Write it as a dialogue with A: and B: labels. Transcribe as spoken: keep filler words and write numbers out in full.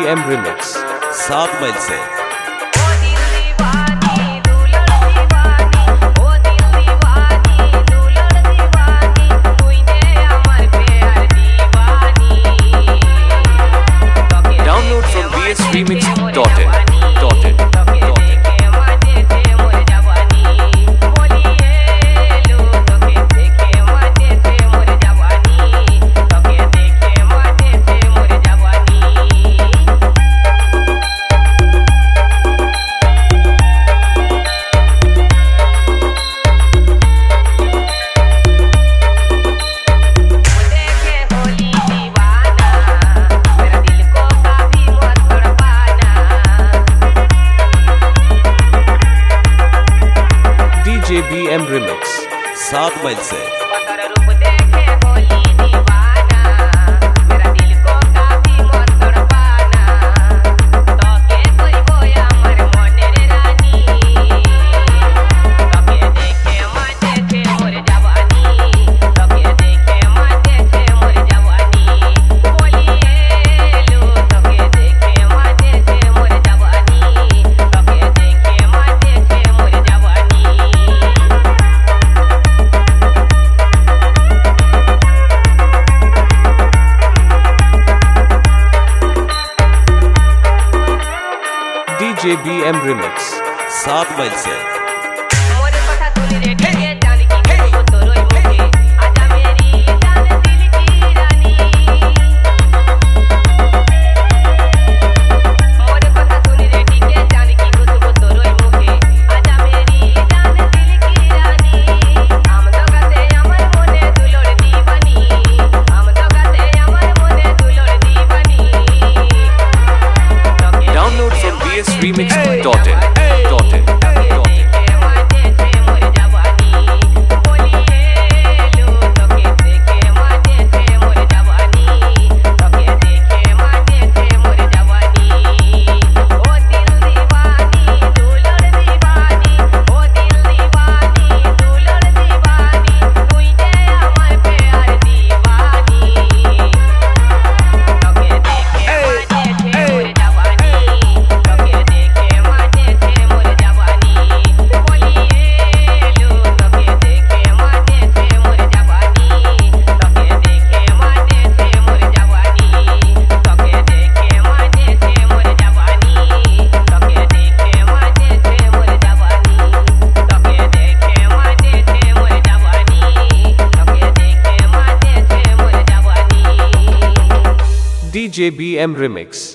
A: M remix सात मील से। Download from B S remix dot in dot in J B M remix सात मील से। जे बी एम रिमिक्स सात मील से। Remix dot in dot in dot in D J B M Remix